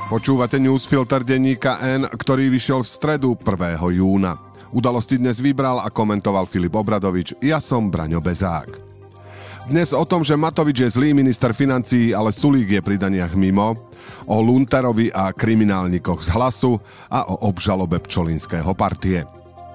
Počúvate newsfilter denníka N, ktorý vyšiel v stredu 1. júna. Udalosti dnes vybral a komentoval Filip Obradovič. Ja som Braňo Bezák. Dnes o tom, že Matovič je zlý minister financií, ale Sulík je pri daniach mimo, o Lunterovi a kriminálnikoch z Hlasu a o obžalobe Pčolinského partie.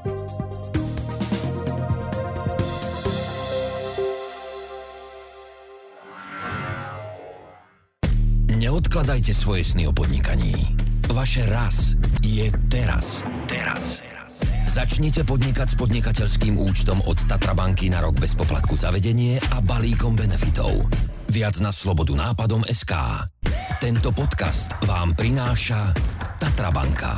Neodkladajte svoje sny o podnikaní. Vaše raz je teraz. Začnite podnikať s podnikateľským účtom od Tatra banky na rok bez poplatku za vedenie a balíkom benefitov. Viac na slobodu nápadom SK. Tento podcast vám prináša Tatra banka.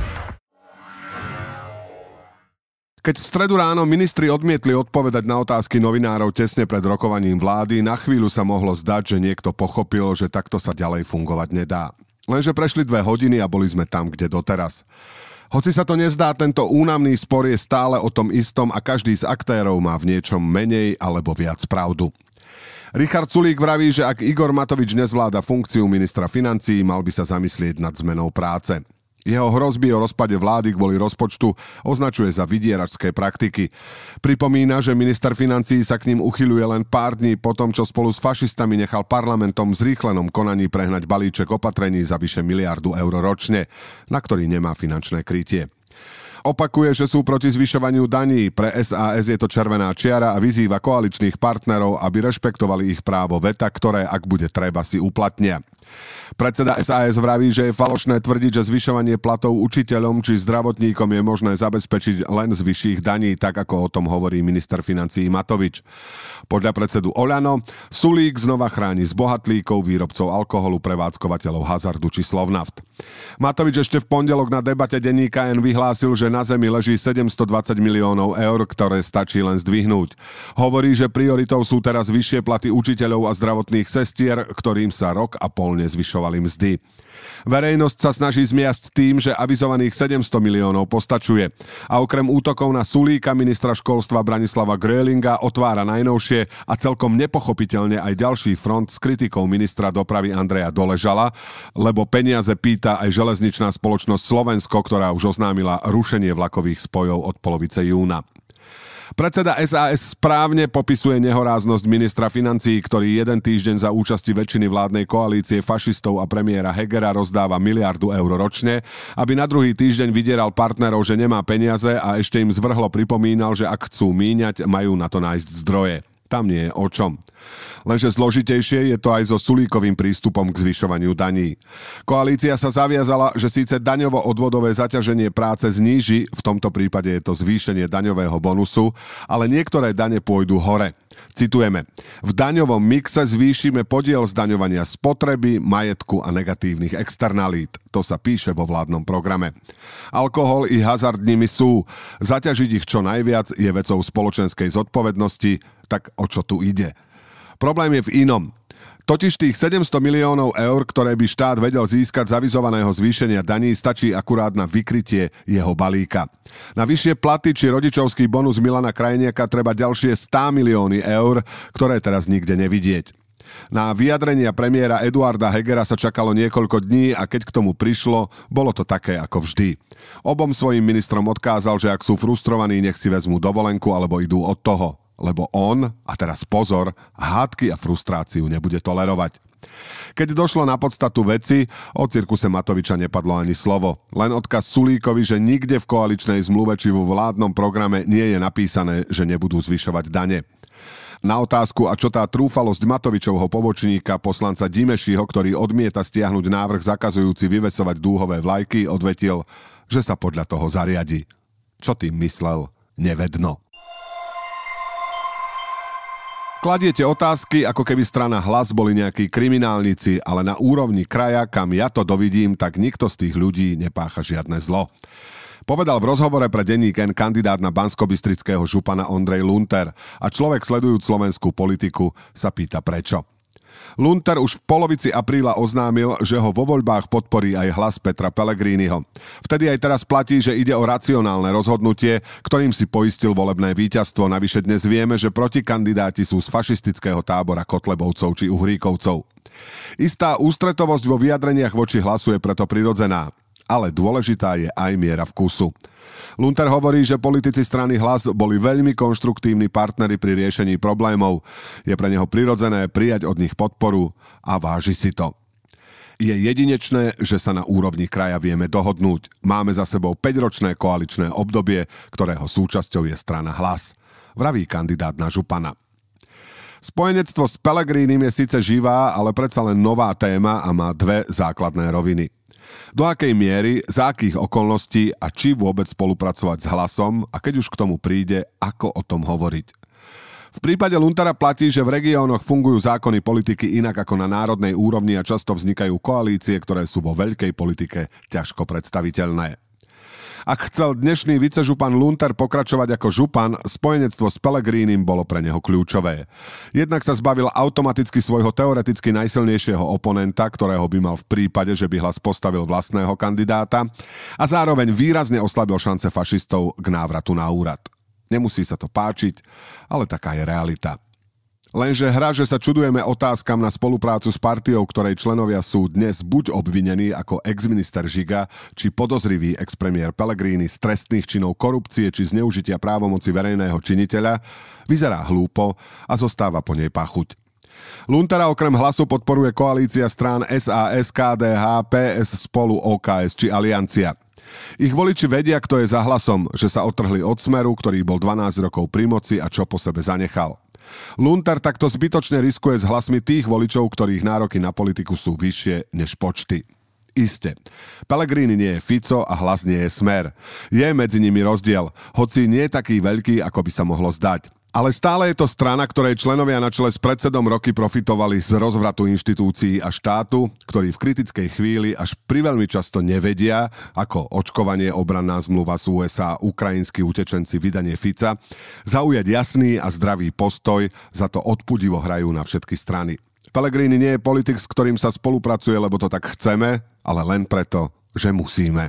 Keď v stredu ráno ministri odmietli odpovedať na otázky novinárov tesne pred rokovaním vlády, na chvíľu sa mohlo zdať, že niekto pochopil, že takto sa ďalej fungovať nedá. Lenže prešli 2 hodiny a boli sme tam, kde doteraz. Hoci sa to nezdá, tento únavný spor je stále o tom istom a každý z aktérov má v niečom menej alebo viac pravdu. Richard Sulík vraví, že ak Igor Matovič nezvláda funkciu ministra financií, mal by sa zamyslieť nad zmenou práce. Jeho hrozby o rozpade vlády kvôli rozpočtu označuje za vydieračské praktiky. Pripomína, že minister financií sa k ním uchyľuje len pár dní po tom, čo spolu s fašistami nechal parlamentom v zrýchlenom konaní prehnať balíček opatrení za vyše 1 miliardu eur ročne, na ktorý nemá finančné krytie. Opakuje, že sú proti zvyšovaniu daní. Pre SAS je to červená čiara a vyzýva koaličných partnerov, aby rešpektovali ich právo veta, ktoré, ak bude treba, si uplatnia. Predseda SAS vraví, že je falošné tvrdiť, že zvyšovanie platov učiteľom či zdravotníkom je možné zabezpečiť len z vyšších daní, tak ako o tom hovorí minister financií Matovič. Podľa predsedu Oľano, Sulík znova chráni zbohatlíkov, výrobcov alkoholu, prevádzkovateľov hazardu či Slovnaft. Matovič ešte v pondelok na debate denníka N vyhlásil, že na zemi leží 720 miliónov eur, ktoré stačí len zdvihnúť. Hovorí, že prioritou sú teraz vyššie platy učiteľov a zdravotných sestier, ktorým sa rok a pol nezvyšovali mzdy. Verejnosť sa snaží zmiasť tým, že avizovaných 700 miliónov postačuje. A okrem útokov na Sulíka, ministra školstva Branislava Gröhlinga otvára najnovšie a celkom nepochopiteľne aj ďalší front s kritikou ministra dopravy Andreja Doležala, lebo peniaze pýta aj železničná spoločnosť Slovensko, ktorá už oznámila rušenie vlakových spojov od polovice júna. Predseda SAS správne popisuje nehoráznosť ministra financií, ktorý 1 týždeň za účasti väčšiny vládnej koalície fašistov a premiéra Hegera rozdáva 1 miliardu eur ročne, aby na druhý týždeň vydieral partnerov, že nemá peniaze a ešte im zvrhlo pripomínal, že ak chcú míňať, majú na to nájsť zdroje. Tam nie je o čom. Lenže zložitejšie je to aj so Sulíkovým prístupom k zvyšovaniu daní. Koalícia sa zaviazala, že síce daňovo-odvodové zaťaženie práce zníži, v tomto prípade je to zvýšenie daňového bonusu, ale niektoré dane pôjdu hore. Citujeme: v daňovom mixe zvýšime podiel zdaňovania spotreby, majetku a negatívnych externalít. To sa píše vo vládnom programe. Alkohol i hazard nimi sú. Zaťažiť ich čo najviac je vecou spoločenskej zodpovednosti. Tak o čo tu ide? Problém je v inom. Totiž tých 700 miliónov eur, ktoré by štát vedel získať z avizovaného zvýšenia daní, stačí akurát na vykrytie jeho balíka. Na vyššie platy či rodičovský bonus Milana Krajniaka treba ďalšie 100 milióny eur, ktoré teraz nikde nevidieť. Na vyjadrenia premiéra Eduarda Hegera sa čakalo niekoľko dní a keď k tomu prišlo, bolo to také ako vždy. Obom svojim ministrom odkázal, že ak sú frustrovaní, nech si vezmú dovolenku alebo idú od toho. Lebo on, a teraz pozor, hádky a frustráciu nebude tolerovať. Keď došlo na podstatu veci, o cirkuse Matoviča nepadlo ani slovo. Len odkaz Sulíkovi, že nikde v koaličnej zmluve či vo vládnom programe nie je napísané, že nebudú zvyšovať dane. Na otázku, a čo tá trúfalosť Matovičovho pobočníka, poslanca Dimešiho, ktorý odmieta stiahnuť návrh zakazujúci vyvesovať dúhové vlajky, odvetil, že sa podľa toho zariadi. Čo tým myslel, nevedno. Kladiete otázky, ako keby strana Hlas boli nejakí kriminálnici, ale na úrovni kraja, kam ja to dovidím, tak nikto z tých ľudí nepácha žiadne zlo. Povedal v rozhovore pre denník N kandidát na banskobystrického župana Ondrej Lunter a človek sledujúc slovenskú politiku sa pýta prečo. Lunter už v polovici apríla oznámil, že ho vo voľbách podporí aj Hlas Petra Pellegriniho. Vtedy aj teraz platí, že ide o racionálne rozhodnutie, ktorým si poistil volebné víťazstvo. Navyše dnes vieme, že protikandidáti sú z fašistického tábora Kotlebovcov či Uhríkovcov. Istá ústretovosť vo vyjadreniach voči Hlasu je preto prirodzená. Ale dôležitá je aj miera vkusu. Lunter hovorí, že politici strany Hlas boli veľmi konštruktívni partneri pri riešení problémov. Je pre neho prirodzené prijať od nich podporu a váži si to. Je jedinečné, že sa na úrovni kraja vieme dohodnúť. Máme za sebou 5-ročné koaličné obdobie, ktorého súčasťou je strana Hlas, vraví kandidát na župana. Spojenectvo s Pellegrinim je síce živá, ale predsa len nová téma a má dve základné roviny. Do akej miery, za akých okolností a či vôbec spolupracovať s Hlasom a keď už k tomu príde, ako o tom hovoriť. V prípade Luntera platí, že v regiónoch fungujú zákony politiky inak ako na národnej úrovni a často vznikajú koalície, ktoré sú vo veľkej politike ťažko predstaviteľné. Ak chcel dnešný vicežupan Lunter pokračovať ako župan, spojenectvo s Pellegrinim bolo pre neho kľúčové. Jednak sa zbavil automaticky svojho teoreticky najsilnejšieho oponenta, ktorého by mal v prípade, že by Hlas postavil vlastného kandidáta, a zároveň výrazne oslabil šance fašistov k návratu na úrad. Nemusí sa to páčiť, ale taká je realita. Lenže hra, že sa čudujeme otázkam na spoluprácu s partiou, ktorej členovia sú dnes buď obvinení ako ex-minister Žiga, či podozrivý ex-premiér Pellegrini z trestných činov korupcie či zneužitia právomoci verejného činiteľa, vyzerá hlúpo a zostáva po nej pachuť. Luntera okrem Hlasu podporuje koalícia strán SAS, KDH, PS, Spolu, OKS či Aliancia. Ich voliči vedia, kto je za Hlasom, že sa otrhli od Smeru, ktorý bol 12 rokov pri moci a čo po sebe zanechal. Lunter takto zbytočne riskuje s hlasmi tých voličov, ktorých nároky na politiku sú vyššie než počty. Isté. Pellegrini nie je Fico a Hlas nie je Smer. Je medzi nimi rozdiel, hoci nie je taký veľký, ako by sa mohlo zdať. Ale stále je to strana, ktorej členovia na čele s predsedom roky profitovali z rozvratu inštitúcií a štátu, ktorí v kritickej chvíli až priveľmi často nevedia, ako očkovanie, obranná zmluva z USA, ukrajinskí utečenci, vydanie Fica, zaujať jasný a zdravý postoj, za to odpudivo hrajú na všetky strany. Pellegrini nie je politik, s ktorým sa spolupracuje, lebo to tak chceme, ale len preto, že musíme.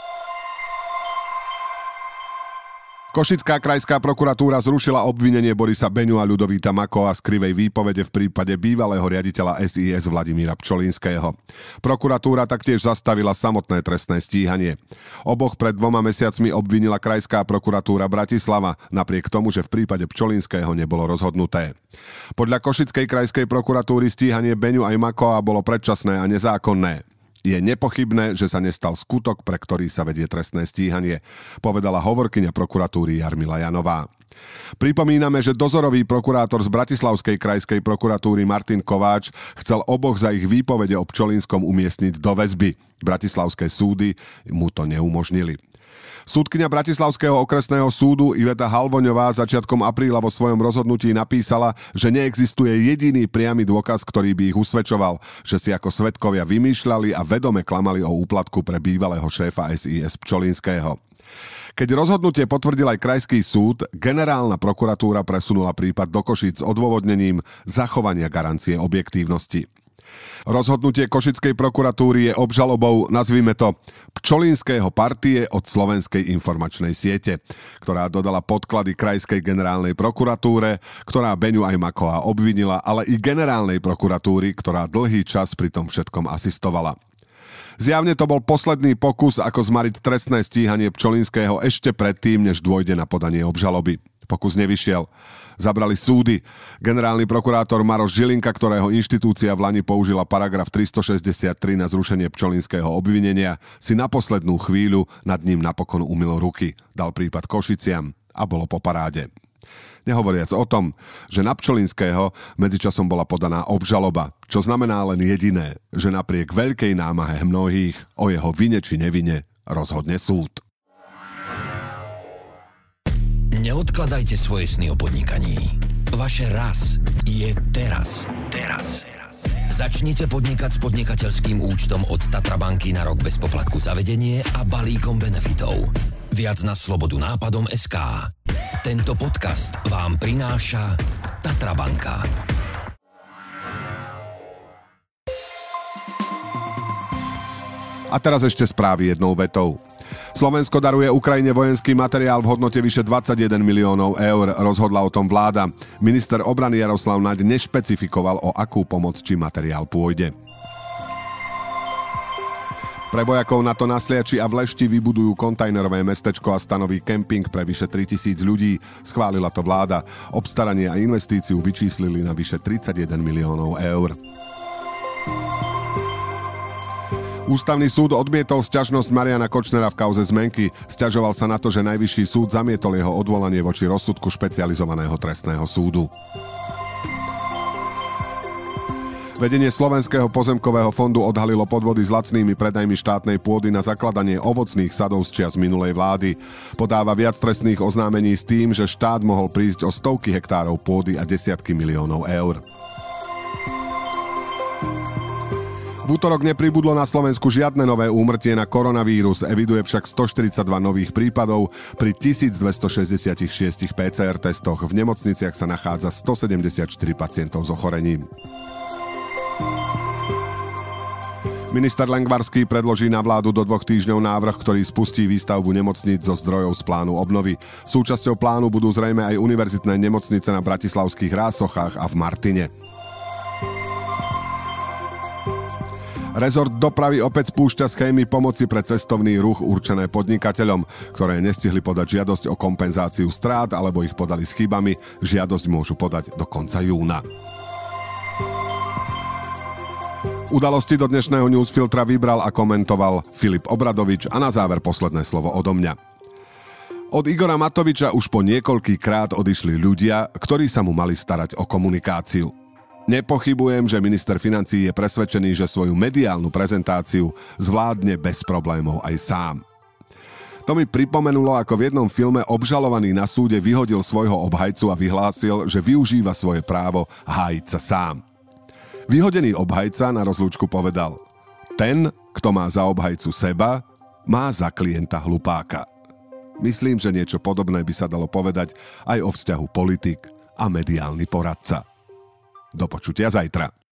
Košická krajská prokuratúra zrušila obvinenie Borisa Beňu a Ľudovíta Makóa z krivej výpovede v prípade bývalého riaditeľa SIS Vladimíra Pčolinského. Prokuratúra taktiež zastavila samotné trestné stíhanie. Oboch pred 2 mesiacmi obvinila krajská prokuratúra Bratislava, napriek tomu, že v prípade Pčolinského nebolo rozhodnuté. Podľa Košickej krajskej prokuratúry stíhanie Beňu aj Makóa bolo predčasné a nezákonné. Je nepochybné, že sa nestal skutok, pre ktorý sa vedie trestné stíhanie, povedala hovorkyňa prokuratúry Jarmila Janová. Pripomíname, že dozorový prokurátor z Bratislavskej krajskej prokuratúry Martin Kováč chcel oboch za ich výpovede o Pčolinskom umiestniť do väzby. Bratislavské súdy mu to neumožnili. Súdkyňa Bratislavského okresného súdu Iveta Halvoňová začiatkom apríla vo svojom rozhodnutí napísala, že neexistuje jediný priamy dôkaz, ktorý by ich usvedčoval, že si ako svedkovia vymýšľali a vedome klamali o úplatku pre bývalého šéfa SIS Pčolinského. Keď rozhodnutie potvrdil aj krajský súd, generálna prokuratúra presunula prípad do Košíc s odôvodnením zachovania garancie objektívnosti. Rozhodnutie Košickej prokuratúry je obžalobou, nazvime to, Pčolinského partie od Slovenskej informačnej siete, ktorá dodala podklady krajskej generálnej prokuratúre, ktorá Beňu aj Makóa obvinila, ale i generálnej prokuratúry, ktorá dlhý čas pri tom všetkom asistovala. Zjavne to bol posledný pokus, ako zmariť trestné stíhanie Pčolinského ešte predtým, než dôjde na podanie obžaloby. Pokus nevyšiel. Zabrali súdy. Generálny prokurátor Maroš Žilinka, ktorého inštitúcia v Lani použila paragraf 363 na zrušenie Pčolinského obvinenia, si na poslednú chvíľu nad ním napokon umyl ruky. Dal prípad Košiciam a bolo po paráde. Nehovoriac o tom, že na Pčolinského medzičasom bola podaná obžaloba, čo znamená len jediné, že napriek veľkej námahe mnohých o jeho vine či nevine rozhodne súd. Neodkladajte svoje sny o podnikaní. Vaše raz je teraz. Začnite podnikať s podnikateľským účtom od Tatra banky na rok bez poplatku za vedenie a balíkom benefitov. Viac na slobodu nápadom SK. Tento podcast vám prináša Tatra banka. A teraz ešte správy jednou vetou. Slovensko daruje Ukrajine vojenský materiál v hodnote vyše 21 miliónov eur. Rozhodla o tom vláda. Minister obrany Jaroslav Naď nešpecifikoval, o akú pomoc či materiál pôjde. Pre vojakov NATO na Sliači a v Lešti vybudujú kontajnerové mestečko a stanoví kemping pre vyše 3000 ľudí. Schválila to vláda. Obstaranie a investíciu vyčíslili na vyše 31 miliónov eur. Ústavný súd odmietol sťažnosť Mariana Kočnera v kauze zmenky. Sťažoval sa na to, že Najvyšší súd zamietol jeho odvolanie voči rozsudku špecializovaného trestného súdu. Vedenie Slovenského pozemkového fondu odhalilo podvody s lacnými predajmi štátnej pôdy na zakladanie ovocných sadov z čias minulej vlády. Podáva viac trestných oznámení s tým, že štát mohol prísť o stovky hektárov pôdy a desiatky miliónov eur. V útorok nepribudlo na Slovensku žiadne nové úmrtie na koronavírus, eviduje však 142 nových prípadov pri 1266 PCR testoch. V nemocniciach sa nachádza 174 pacientov s ochorením. Minister Lengvarský predloží na vládu do 2 týždňov návrh, ktorý spustí výstavbu nemocníc zo zdrojov z plánu obnovy. Súčasťou plánu budú zrejme aj univerzitné nemocnice na bratislavských Rásochách a v Martine. Rezort dopravy opäť spúšťa schémy pomoci pre cestovný ruch určené podnikateľom, ktoré nestihli podať žiadosť o kompenzáciu strát alebo ich podali s chybami. Žiadosť môžu podať do konca júna. Udalosti do dnešného newsfiltra vybral a komentoval Filip Obradovič a na záver posledné slovo odo mňa. Od Igora Matoviča už po niekoľkýkrát odišli ľudia, ktorí sa mu mali starať o komunikáciu. Nepochybujem, že minister financií je presvedčený, že svoju mediálnu prezentáciu zvládne bez problémov aj sám. To mi pripomenulo, ako v jednom filme obžalovaný na súde vyhodil svojho obhajcu a vyhlásil, že využíva svoje právo hájiť sa sám. Vyhodený obhajca na rozlúčku povedal: ten, kto má za obhajcu seba, má za klienta hlupáka. Myslím, že niečo podobné by sa dalo povedať aj o vzťahu politik a mediálny poradca. Do počutia zajtra.